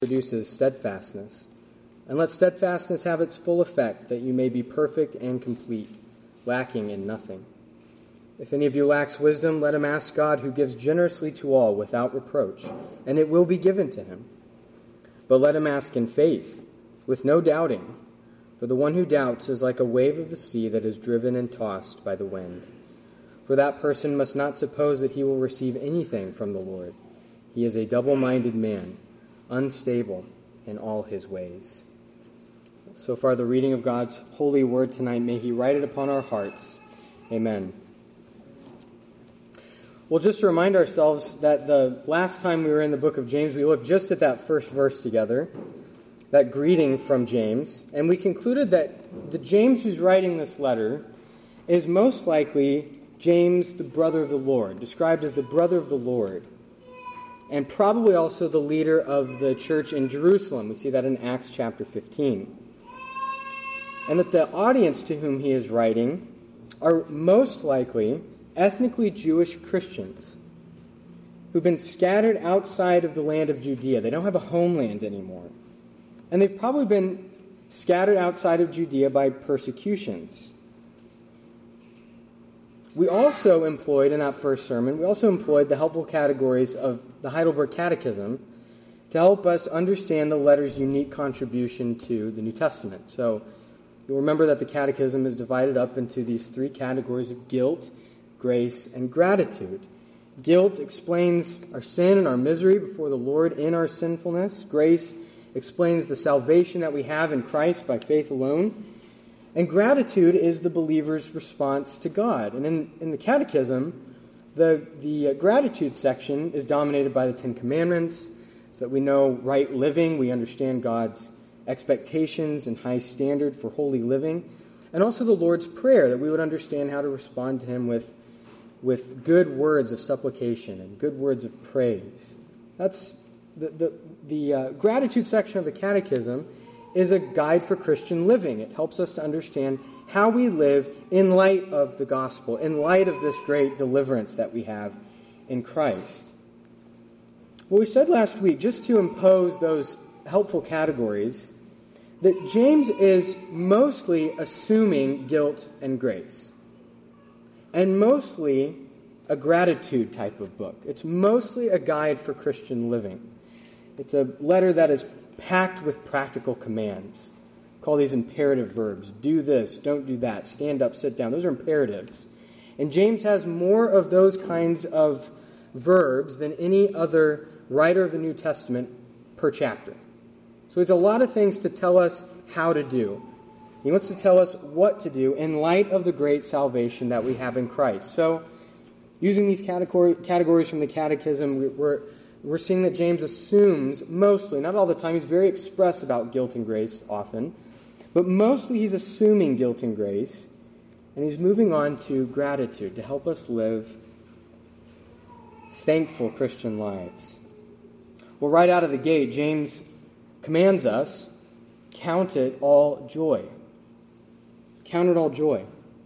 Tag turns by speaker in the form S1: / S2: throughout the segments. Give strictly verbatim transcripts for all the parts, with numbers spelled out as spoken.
S1: produces steadfastness. And let steadfastness have its full effect, that you may be perfect and complete, lacking in nothing. If any of you lacks wisdom, let him ask God, who gives generously to all without reproach, and it will be given to him. But let him ask in faith, with no doubting, for the one who doubts is like a wave of the sea that is driven and tossed by the wind. For that person must not suppose that he will receive anything from the Lord. He is a double-minded man, unstable in all his ways. So far, the reading of God's holy word tonight. May he write it upon our hearts. Amen. Well, just to remind ourselves that the last time we were in the book of James, we looked just at that first verse together, that greeting from James, and we concluded that the James who's writing this letter is most likely James, the brother of the Lord, described as the brother of the Lord, and probably also the leader of the church in Jerusalem. We see that in Acts chapter fifteen. And that the audience to whom he is writing are most likely ethnically Jewish Christians who've been scattered outside of the land of Judea. They don't have a homeland anymore. And they've probably been scattered outside of Judea by persecutions. We also employed, in that first sermon, we also employed the helpful categories of the Heidelberg Catechism to help us understand the letter's unique contribution to the New Testament. So you'll remember that the Catechism is divided up into these three categories of guilt, grace, and gratitude. Guilt explains our sin and our misery before the Lord in our sinfulness. Grace explains the salvation that we have in Christ by faith alone. And gratitude is the believer's response to God. And in, in the Catechism, the, the uh, gratitude section is dominated by the Ten Commandments, so that we know right living, we understand God's expectations and high standard for holy living, and also the Lord's Prayer, that we would understand how to respond to him with, with good words of supplication and good words of praise. That's the, the, the uh, gratitude section of the Catechism is a guide for Christian living. It helps us to understand how we live in light of the gospel, in light of this great deliverance that we have in Christ. Well, we said last week, just to impose those helpful categories, that James is mostly assuming guilt and grace, and mostly a gratitude type of book. It's mostly a guide for Christian living. It's a letter that is packed with practical commands. Call these imperative verbs. Do this, don't do that, stand up, sit down. Those are imperatives. And James has more of those kinds of verbs than any other writer of the New Testament per chapter. So it's a lot of things to tell us how to do. He wants to tell us what to do in light of the great salvation that we have in Christ. So using these category, categories from the Catechism, we, we're We're seeing that James assumes mostly, not all the time, he's very express about guilt and grace often, but mostly he's assuming guilt and grace, and he's moving on to gratitude to help us live thankful Christian lives. Well, right out of the gate, James commands us, count it all joy. Count it all joy.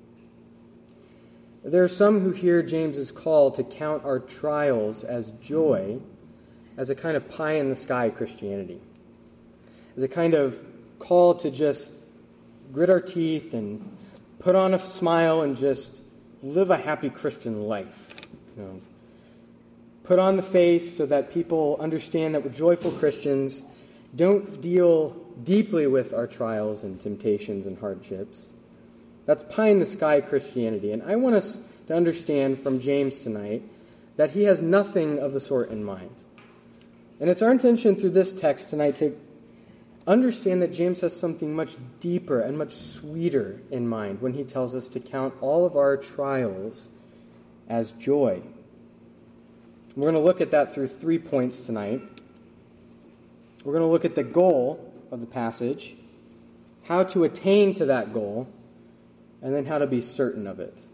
S1: There are some who hear James's call to count our trials as joy as a kind of pie-in-the-sky Christianity, as a kind of call to just grit our teeth and put on a smile and just live a happy Christian life. You know, put on the face so that people understand that we're joyful Christians, don't deal deeply with our trials and temptations and hardships. That's pie-in-the-sky Christianity. And I want us to understand from James tonight that he has nothing of the sort in mind. And it's our intention through this text tonight to understand that James has something much deeper and much sweeter in mind when he tells us to count all of our trials as joy. We're going to look at that through three points tonight. We're going to look at the goal of the passage, how to attain to that goal, and then how to be certain of it.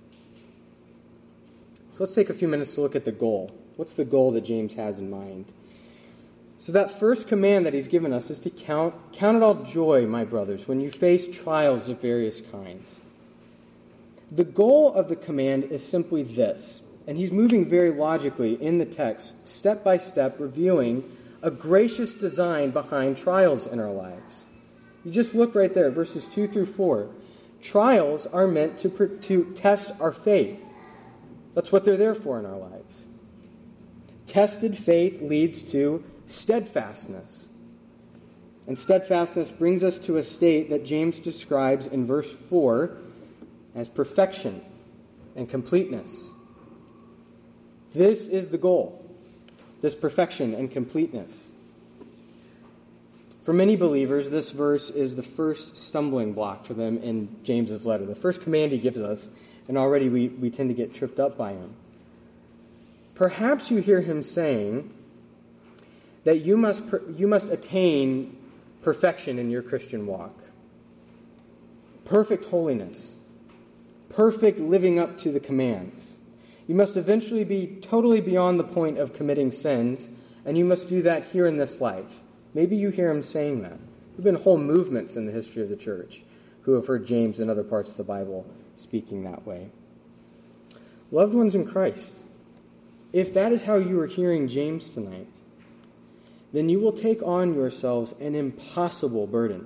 S1: So let's take a few minutes to look at the goal. What's the goal that James has in mind? So that first command that he's given us is to count, count it all joy, my brothers, when you face trials of various kinds. The goal of the command is simply this, and he's moving very logically in the text, step by step, reviewing a gracious design behind trials in our lives. You just look right there, verses two through four. Trials are meant to, to test our faith. That's what they're there for in our lives. Tested faith leads to steadfastness. And steadfastness brings us to a state that James describes in verse four as perfection and completeness. This is the goal, this perfection and completeness. For many believers, this verse is the first stumbling block for them in James's letter, the first command he gives us, and already we, we tend to get tripped up by him. Perhaps you hear him saying that you must you must attain perfection in your Christian walk. Perfect holiness. Perfect living up to the commands. You must eventually be totally beyond the point of committing sins, and you must do that here in this life. Maybe you hear him saying that. There have been whole movements in the history of the church who have heard James and other parts of the Bible speaking that way. Loved ones in Christ, if that is how you are hearing James tonight, then you will take on yourselves an impossible burden.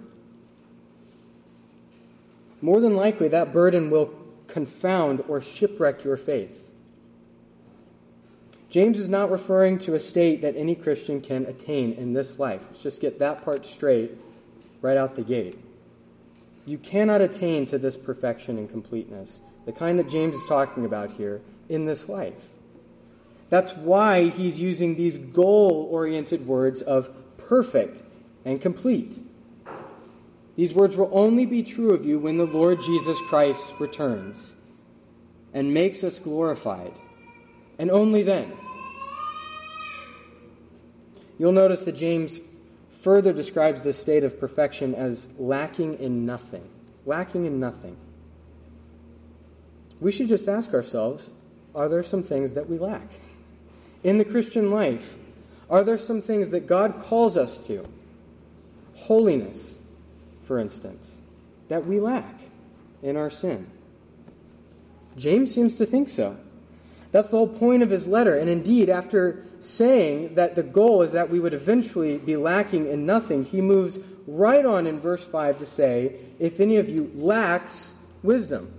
S1: More than likely, that burden will confound or shipwreck your faith. James is not referring to a state that any Christian can attain in this life. Let's just get that part straight right out the gate. You cannot attain to this perfection and completeness, the kind that James is talking about here, in this life. That's why he's using these goal-oriented words of perfect and complete. These words will only be true of you when the Lord Jesus Christ returns and makes us glorified, and only then. You'll notice that James further describes this state of perfection as lacking in nothing. Lacking in nothing. We should just ask ourselves, are there some things that we lack? In the Christian life, are there some things that God calls us to? Holiness, for instance, that we lack in our sin. James seems to think so. That's the whole point of his letter. And indeed, after saying that the goal is that we would eventually be lacking in nothing, he moves right on in verse five to say, if any of you lacks wisdom.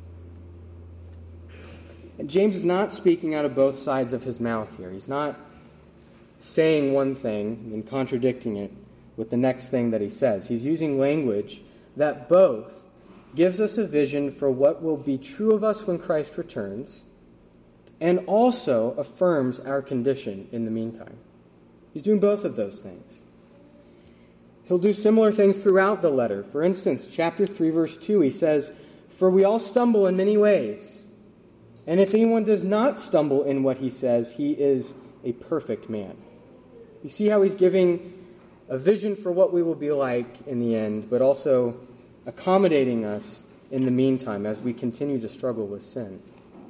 S1: And James is not speaking out of both sides of his mouth here. He's not saying one thing and contradicting it with the next thing that he says. He's using language that both gives us a vision for what will be true of us when Christ returns, and also affirms our condition in the meantime. He's doing both of those things. He'll do similar things throughout the letter. For instance, chapter three, verse two, he says, "For we all stumble in many ways. And if anyone does not stumble in what he says, he is a perfect man." You see how he's giving a vision for what we will be like in the end, but also accommodating us in the meantime as we continue to struggle with sin.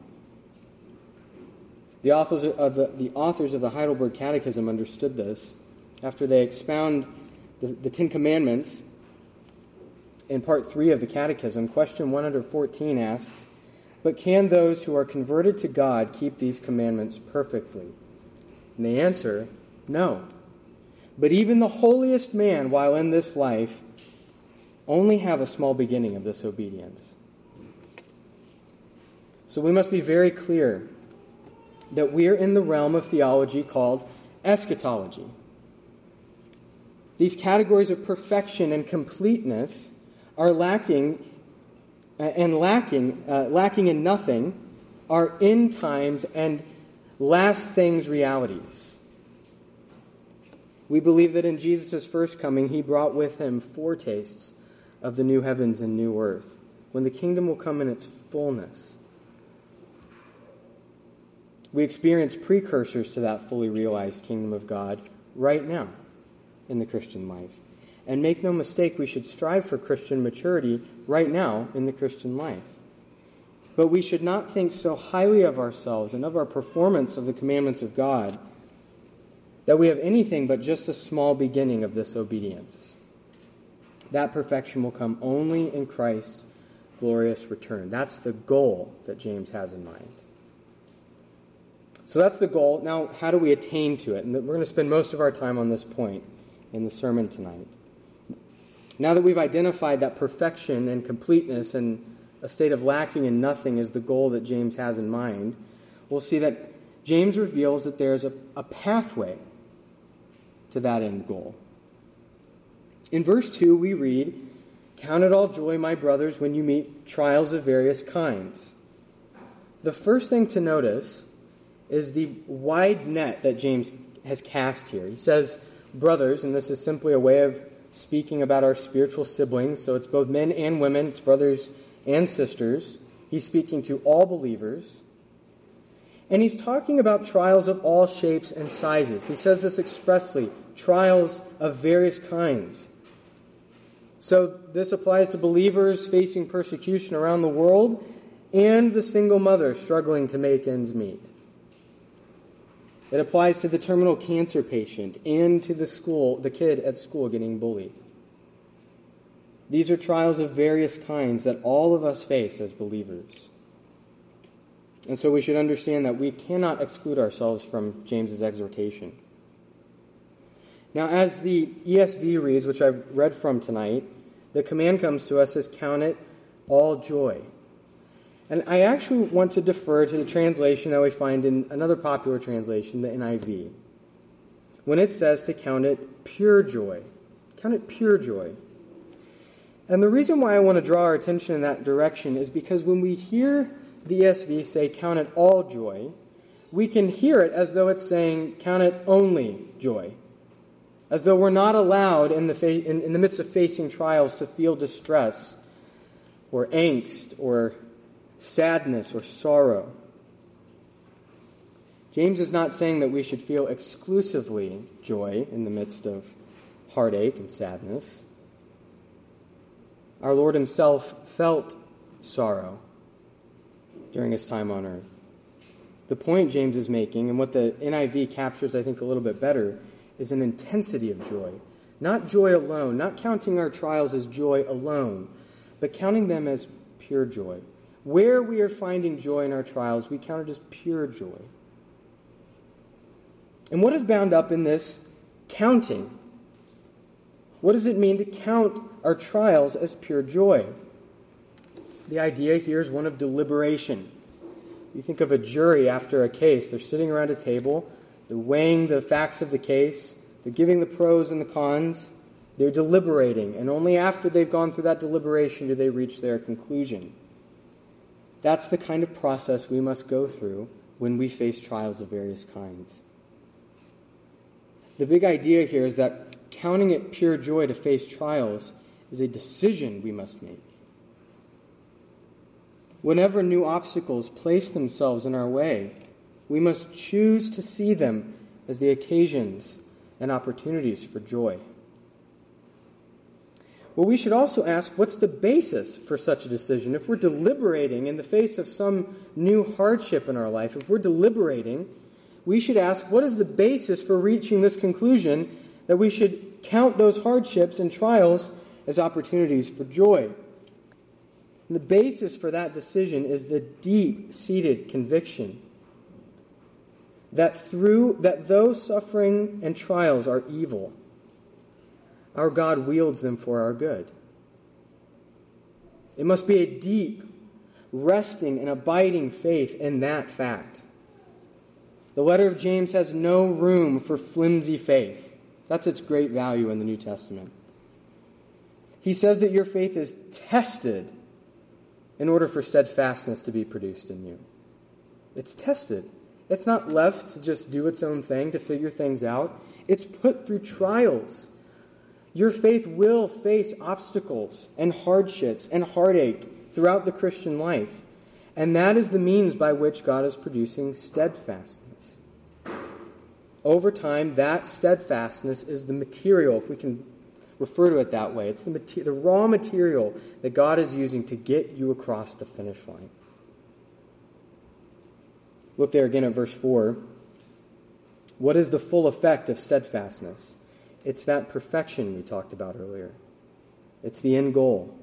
S1: The authors of the, the, authors of the Heidelberg Catechism understood this after they expound the, the Ten Commandments. In part three of the Catechism, question one hundred fourteen asks, "But can those who are converted to God keep these commandments perfectly?" And they answer, no. But even the holiest man, while in this life, only have a small beginning of this obedience. So we must be very clear that we're in the realm of theology called eschatology. These categories of perfection and completeness are lacking and lacking, uh, lacking in nothing, are end times and last things realities. We believe that in Jesus' first coming, he brought with him foretastes of the new heavens and new earth, when the kingdom will come in its fullness. We experience precursors to that fully realized kingdom of God right now in the Christian life. And make no mistake, we should strive for Christian maturity right now in the Christian life. But we should not think so highly of ourselves and of our performance of the commandments of God that we have anything but just a small beginning of this obedience. That perfection will come only in Christ's glorious return. That's the goal that James has in mind. So that's the goal. Now, how do we attain to it? And we're going to spend most of our time on this point in the sermon tonight. Now that we've identified that perfection and completeness and a state of lacking in nothing is the goal that James has in mind, we'll see that James reveals that there's a, a pathway to that end goal. In verse two, we read, "Count it all joy, my brothers, when you meet trials of various kinds." The first thing to notice is the wide net that James has cast here. He says, brothers, and this is simply a way of speaking about our spiritual siblings, so it's both men and women, it's brothers and sisters. He's speaking to all believers. And he's talking about trials of all shapes and sizes. He says this expressly, trials of various kinds. So this applies to believers facing persecution around the world and the single mother struggling to make ends meet. It applies to the terminal cancer patient and to the school, the kid at school getting bullied. These are trials of various kinds that all of us face as believers. And so we should understand that we cannot exclude ourselves from James's exhortation. Now, as the E S V reads, which I've read from tonight, the command comes to us as count it all joy. And I actually want to defer to the translation that we find in another popular translation, the N I V, when it says to count it pure joy. Count it pure joy. And the reason why I want to draw our attention in that direction is because when we hear the E S V say count it all joy, we can hear it as though it's saying count it only joy. As though we're not allowed in the fa- in, in the midst of facing trials to feel distress or angst or sadness or sorrow. James is not saying that we should feel exclusively joy in the midst of heartache and sadness. Our Lord himself felt sorrow during his time on earth. The point James is making, and what the N I V captures, I think, a little bit better, is an intensity of joy. Not joy alone, not counting our trials as joy alone, but counting them as pure joy. Where we are finding joy in our trials, we count it as pure joy. And what is bound up in this counting? What does it mean to count our trials as pure joy? The idea here is one of deliberation. You think of a jury after a case. They're sitting around a table. They're weighing the facts of the case. They're giving the pros and the cons. They're deliberating. And only after they've gone through that deliberation do they reach their conclusion. That's the kind of process we must go through when we face trials of various kinds. The big idea here is that counting it pure joy to face trials is a decision we must make. Whenever new obstacles place themselves in our way, we must choose to see them as the occasions and opportunities for joy. Well, we should also ask, what's the basis for such a decision? If we're deliberating in the face of some new hardship in our life, if we're deliberating, we should ask, what is the basis for reaching this conclusion that we should count those hardships and trials as opportunities for joy? And the basis for that decision is the deep-seated conviction that through that though suffering and trials are evil, our God wields them for our good. It must be a deep, resting, and abiding faith in that fact. The letter of James has no room for flimsy faith. That's its great value in the New Testament. He says that your faith is tested in order for steadfastness to be produced in you. It's tested. It's not left to just do its own thing, to figure things out. It's put through trials. Your faith will face obstacles and hardships and heartache throughout the Christian life. And that is the means by which God is producing steadfastness. Over time, that steadfastness is the material, if we can refer to it that way. It's the, mater- the raw material that God is using to get you across the finish line. Look there again at verse four. What is the full effect of steadfastness? It's that perfection we talked about earlier. It's the end goal.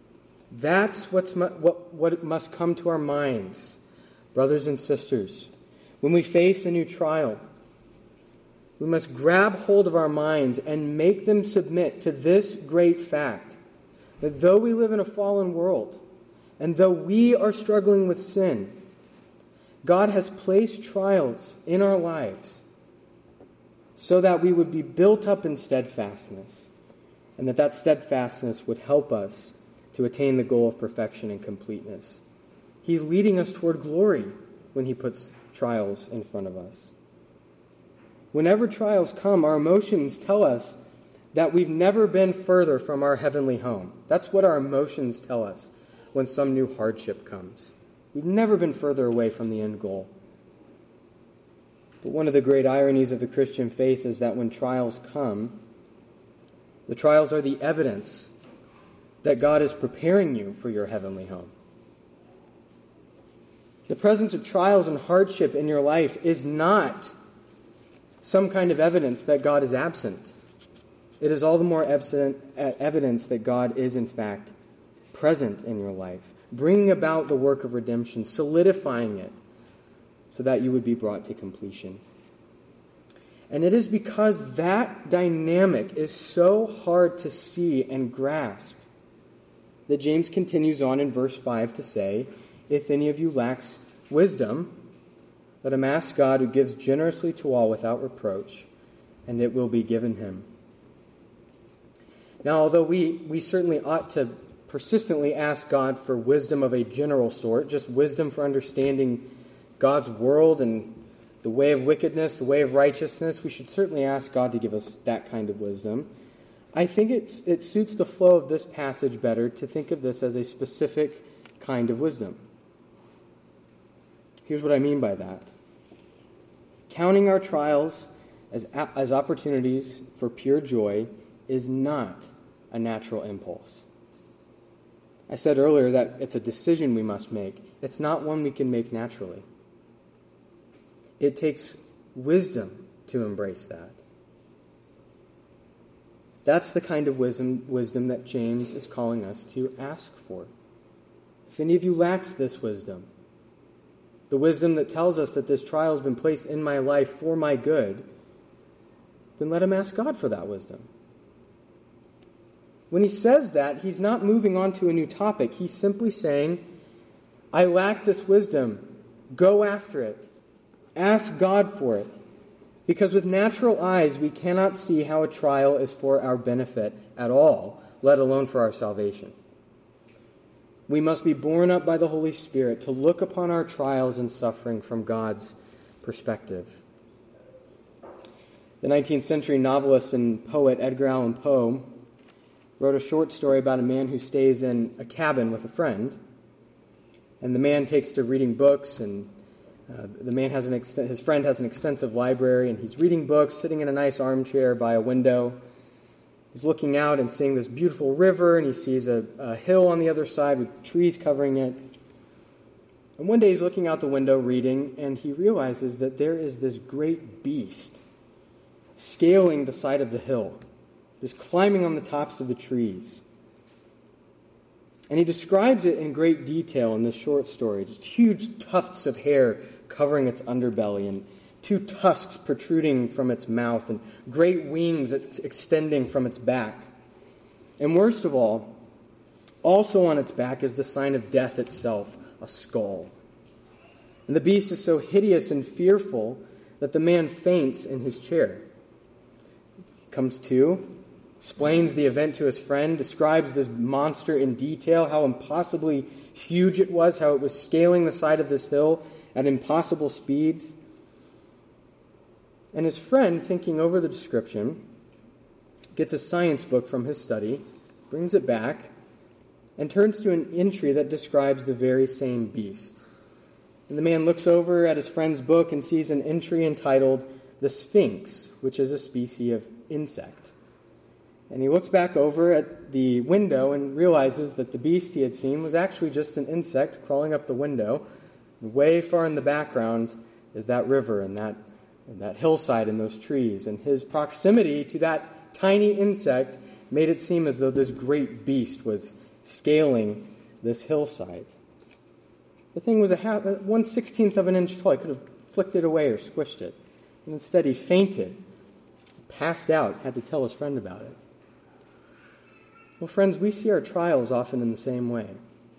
S1: That's what's mu- what, what must come to our minds, brothers and sisters, When we face a new trial, we must grab hold of our minds and make them submit to this great fact, that though we live in a fallen world, and though we are struggling with sin, God has placed trials in our lives so that we would be built up in steadfastness, and that that steadfastness would help us to attain the goal of perfection and completeness. He's leading us toward glory when he puts trials in front of us. Whenever trials come, our emotions tell us that we've never been further from our heavenly home. That's what our emotions tell us when some new hardship comes. We've never been further away from the end goal. But one of the great ironies of the Christian faith is that when trials come, the trials are the evidence that God is preparing you for your heavenly home. The presence of trials and hardship in your life is not some kind of evidence that God is absent. It is all the more evidence that God is, in fact, present in your life, bringing about the work of redemption, solidifying it, so that you would be brought to completion. And it is because that dynamic is so hard to see and grasp that James continues on in verse five to say, "If any of you lacks wisdom, let him ask God, who gives generously to all without reproach, and it will be given him." Now, although we, we certainly ought to persistently ask God for wisdom of a general sort, just wisdom for understanding God's world and the way of wickedness, the way of righteousness, we should certainly ask God to give us that kind of wisdom. I think it, it suits the flow of this passage better to think of this as a specific kind of wisdom. Here's what I mean by that. Counting our trials as, as opportunities for pure joy is not a natural impulse. I said earlier that it's a decision we must make. It's not one we can make naturally. It takes wisdom to embrace that. That's the kind of wisdom, wisdom that James is calling us to ask for. If any of you lacks this wisdom, the wisdom that tells us that this trial has been placed in my life for my good, then let him ask God for that wisdom. When he says that, he's not moving on to a new topic. He's simply saying, I lack this wisdom. Go after it. Ask God for it. Because with natural eyes, we cannot see how a trial is for our benefit at all, let alone for our salvation. We must be borne up by the Holy Spirit to look upon our trials and suffering from God's perspective. The nineteenth century novelist and poet Edgar Allan Poe wrote a short story about a man who stays in a cabin with a friend. And the man takes to reading books, and uh, the man has an ex- his friend has an extensive library, and he's reading books, sitting in a nice armchair by a window. He's looking out and seeing this beautiful river, and he sees a, a hill on the other side with trees covering it. And one day he's looking out the window reading, and he realizes that there is this great beast scaling the side of the hill, just climbing on the tops of the trees. And he describes it in great detail in this short story. Just huge tufts of hair covering its underbelly, and two tusks protruding from its mouth, and great wings ex- extending from its back. And worst of all, also on its back is the sign of death itself, a skull. And the beast is so hideous and fearful that the man faints in his chair. He comes to, explains the event to his friend, describes this monster in detail, how impossibly huge it was, how it was scaling the side of this hill at impossible speeds. And his friend, thinking over the description, gets a science book from his study, brings it back, and turns to an entry that describes the very same beast. And the man looks over at his friend's book and sees an entry entitled "The Sphinx," which is a species of insect. And he looks back over at the window and realizes that the beast he had seen was actually just an insect crawling up the window. Way far in the background is that river and that, and that hillside and those trees. And his proximity to that tiny insect made it seem as though this great beast was scaling this hillside. The thing was a half, one sixteenth of an inch tall. He could have flicked it away or squished it. And instead he fainted, passed out, had to tell his friend about it. Well, friends, we see our trials often in the same way.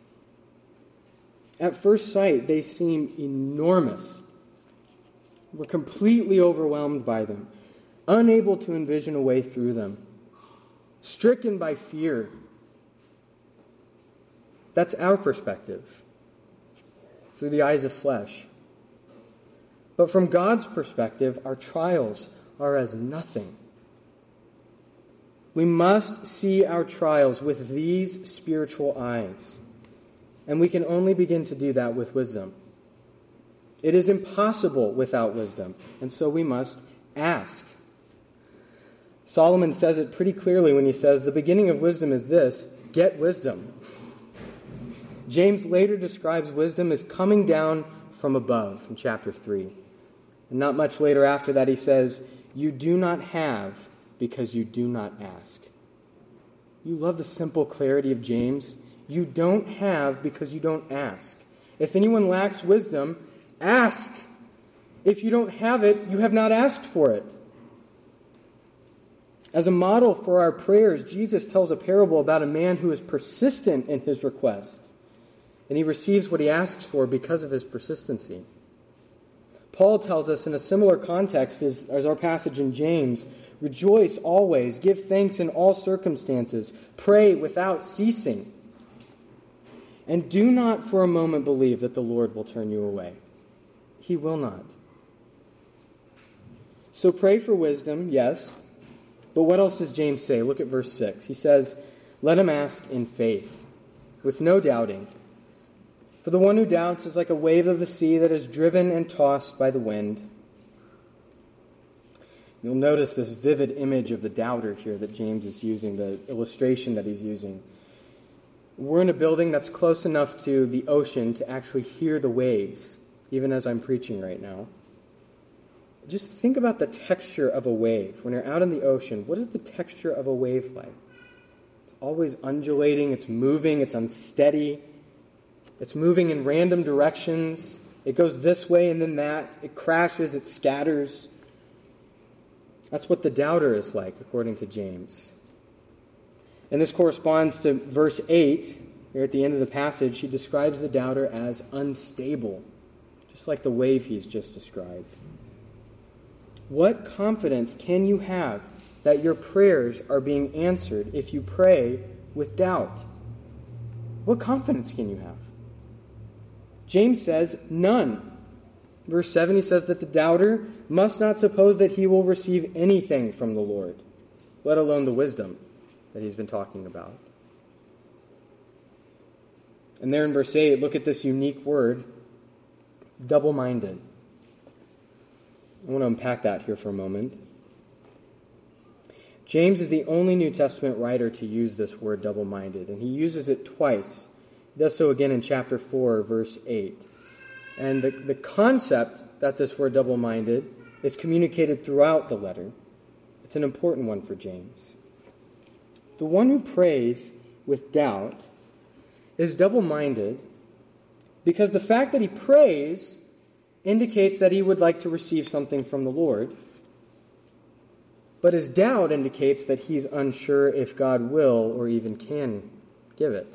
S1: At first sight, they seem enormous. We're completely overwhelmed by them, unable to envision a way through them, stricken by fear. That's our perspective, through the eyes of flesh. But from God's perspective, our trials are as nothing. We must see our trials with these spiritual eyes, and we can only begin to do that with wisdom. It is impossible without wisdom, and so we must ask. Solomon says it pretty clearly when he says, the beginning of wisdom is this, get wisdom. James later describes wisdom as coming down from above in chapter three. And not much later after that he says, you do not have because you do not ask. You love the simple clarity of James. You don't have because you don't ask. If anyone lacks wisdom, ask. If you don't have it, you have not asked for it. As a model for our prayers, Jesus tells a parable about a man who is persistent in his request, and he receives what he asks for because of his persistency. Paul tells us in a similar context as, as our passage in James, rejoice always, give thanks in all circumstances, pray without ceasing. And do not for a moment believe that the Lord will turn you away. He will not. So pray for wisdom, yes. But what else does James say? Look at verse six. He says, let him ask in faith, with no doubting. For the one who doubts is like a wave of the sea that is driven and tossed by the wind. You'll notice this vivid image of the doubter here that James is using, the illustration that he's using. We're in a building that's close enough to the ocean to actually hear the waves, even as I'm preaching right now. Just think about the texture of a wave. When you're out in the ocean, what is the texture of a wave like? It's always undulating, it's moving, it's unsteady. It's moving in random directions. It goes this way and then that. It crashes, it scatters. That's what the doubter is like, according to James. And this corresponds to verse eight. Here at the end of the passage, he describes the doubter as unstable, just like the wave he's just described. What confidence can you have that your prayers are being answered if you pray with doubt? What confidence can you have? James says, none. Verse seven, he says that the doubter must not suppose that he will receive anything from the Lord, let alone the wisdom that he's been talking about. And there in verse eight, look at this unique word, double-minded. I want to unpack that here for a moment. James is the only New Testament writer to use this word double-minded, and he uses it twice. He does so again in chapter four, verse eight. And the, the concept that this word double-minded is communicated throughout the letter. It's an important one for James. The one who prays with doubt is double-minded because the fact that he prays indicates that he would like to receive something from the Lord, but his doubt indicates that he's unsure if God will or even can give it.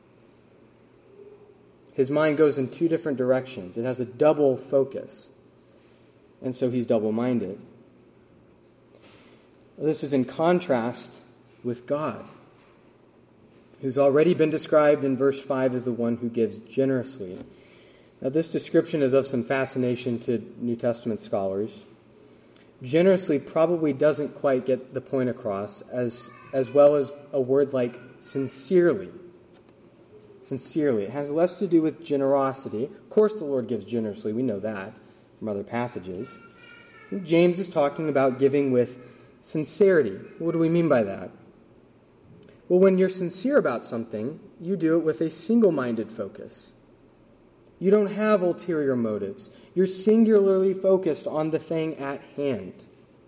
S1: His mind goes in two different directions. It has a double focus, and so he's double-minded. This is in contrast with God, who's already been described in verse five as the one who gives generously. Now, this description is of some fascination to New Testament scholars. Generously probably doesn't quite get the point across, as, as well as a word like sincerely. Sincerely. It has less to do with generosity. Of course the Lord gives generously. We know that from other passages. James is talking about giving with sincerity. What do we mean by that? Well, when you're sincere about something, you do it with a single-minded focus. You don't have ulterior motives. You're singularly focused on the thing at hand.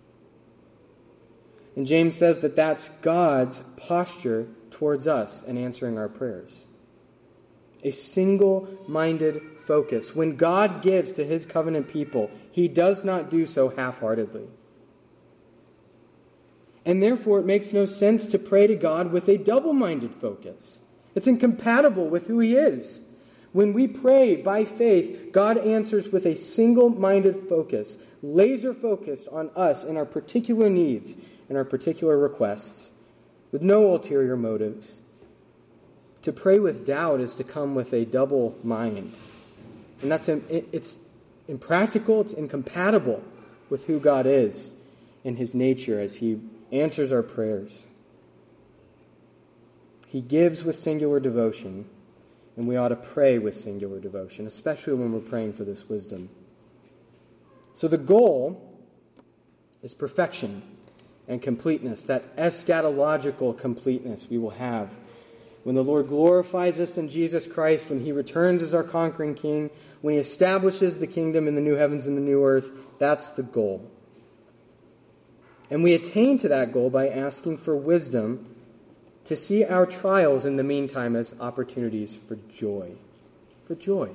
S1: And James says that that's God's posture towards us in answering our prayers. A single-minded focus. When God gives to his covenant people, He does not do so half-heartedly. And therefore, it makes no sense to pray to God with a double-minded focus. It's incompatible with who He is. When we pray by faith, God answers with a single-minded focus, laser-focused on us and our particular needs and our particular requests, with no ulterior motives. To pray with doubt is to come with a double mind. And that's it's impractical, it's incompatible with who God is in His nature as He answers our prayers. He gives with singular devotion, and we ought to pray with singular devotion, especially when we're praying for this wisdom. So the goal is perfection and completeness, that eschatological completeness we will have when the Lord glorifies us in Jesus Christ, when He returns as our conquering King, when He establishes the kingdom in the new heavens and the new earth. That's the goal. And we attain to that goal by asking for wisdom to see our trials in the meantime as opportunities for joy. For joy.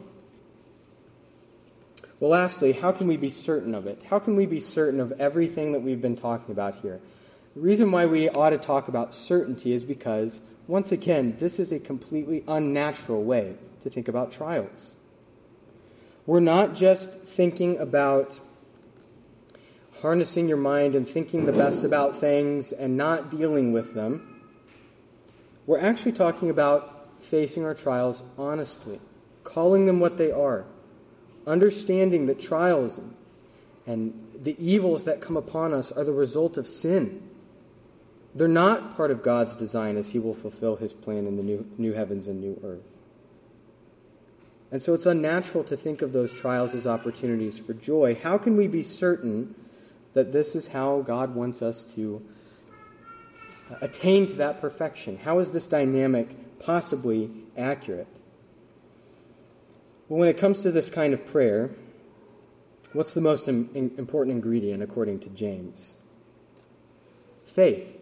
S1: Well, lastly, how can we be certain of it? How can we be certain of everything that we've been talking about here? The reason why we ought to talk about certainty is because, once again, this is a completely unnatural way to think about trials. We're not just thinking about harnessing your mind and thinking the best about things and not dealing with them. We're actually talking about facing our trials honestly, calling them what they are, understanding that trials and the evils that come upon us are the result of sin. They're not part of God's design as He will fulfill His plan in the new, new heavens and new earth. And so it's unnatural to think of those trials as opportunities for joy. How can we be certain that this is how God wants us to attain to that perfection? How is this dynamic possibly accurate? Well, when it comes to this kind of prayer, what's the most im- important ingredient according to James? Faith.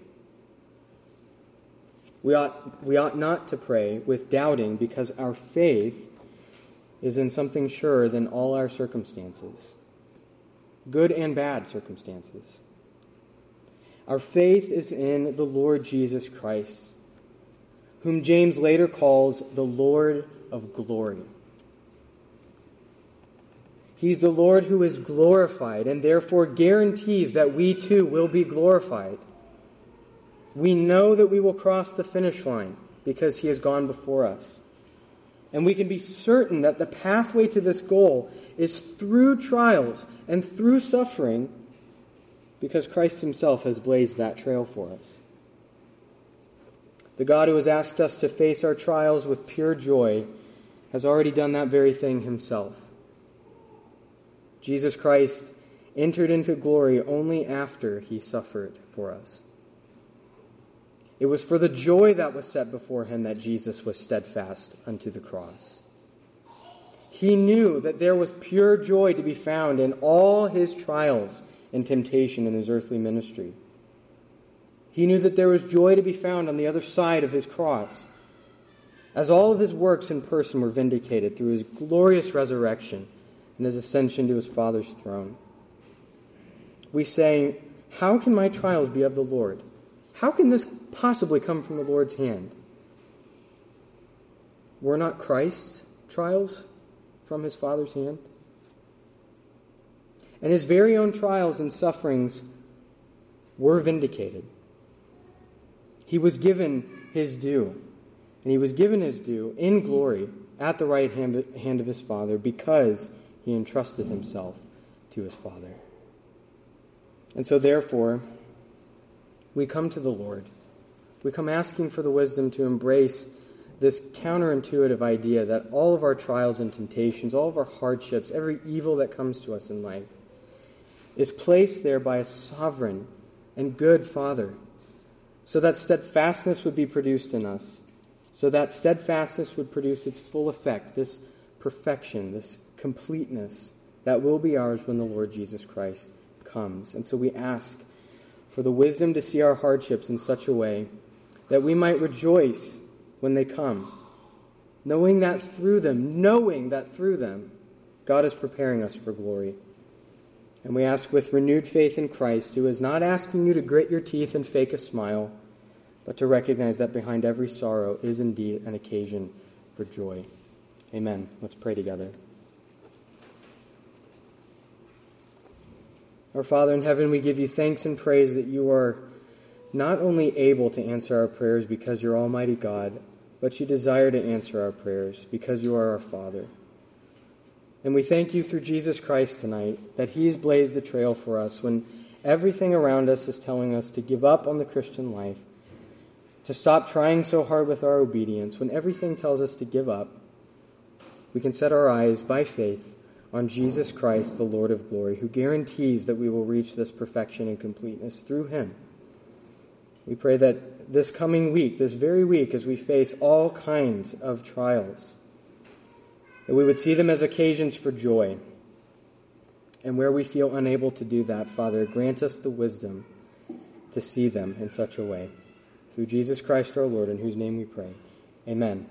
S1: We ought, we ought not to pray with doubting because our faith is in something surer than all our circumstances, good and bad circumstances. Our faith is in the Lord Jesus Christ, whom James later calls the Lord of glory. He's the Lord who is glorified and therefore guarantees that we too will be glorified. We know that we will cross the finish line because He has gone before us. And we can be certain that the pathway to this goal is through trials and through suffering because Christ Himself has blazed that trail for us. The God who has asked us to face our trials with pure joy has already done that very thing Himself. Jesus Christ entered into glory only after He suffered for us. It was for the joy that was set before Him that Jesus was steadfast unto the cross. He knew that there was pure joy to be found in all His trials and temptation in His earthly ministry. He knew that there was joy to be found on the other side of His cross, as all of His works in person were vindicated through His glorious resurrection and His ascension to His Father's throne. We say, how can my trials be of the Lord? How can this possibly come from the Lord's hand? Were not Christ's trials from His Father's hand? And His very own trials and sufferings were vindicated. He was given His due, and He was given His due in glory at the right hand, hand of His Father because He entrusted Himself to His Father. And so therefore, we come to the Lord. We come asking for the wisdom to embrace this counterintuitive idea that all of our trials and temptations, all of our hardships, every evil that comes to us in life is placed there by a sovereign and good Father, so that steadfastness would be produced in us, so that steadfastness would produce its full effect, this perfection, this completeness that will be ours when the Lord Jesus Christ comes. And so we ask for the wisdom to see our hardships in such a way that we might rejoice when they come, knowing that through them, knowing that through them, God is preparing us for glory. And we ask with renewed faith in Christ, who is not asking you to grit your teeth and fake a smile, but to recognize that behind every sorrow is indeed an occasion for joy. Amen. Let's pray together. Our Father in heaven, we give you thanks and praise that you are not only able to answer our prayers because you're Almighty God, but you desire to answer our prayers because you are our Father. And we thank you through Jesus Christ tonight that he's blazed the trail for us when everything around us is telling us to give up on the Christian life, to stop trying so hard with our obedience. When everything tells us to give up, we can set our eyes by faith on Jesus Christ, the Lord of glory, who guarantees that we will reach this perfection and completeness through him. We pray that this coming week, this very week, as we face all kinds of trials, that we would see them as occasions for joy. And where we feel unable to do that, Father, grant us the wisdom to see them in such a way. Through Jesus Christ our Lord, in whose name we pray. Amen.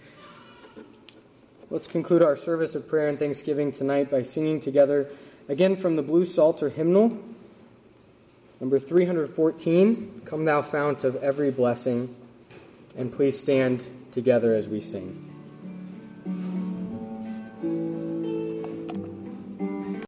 S1: Let's conclude our service of prayer and thanksgiving tonight by singing together, again from the Blue Psalter hymnal, number three hundred fourteen, Come Thou Fount of Every Blessing. And please stand together as we sing.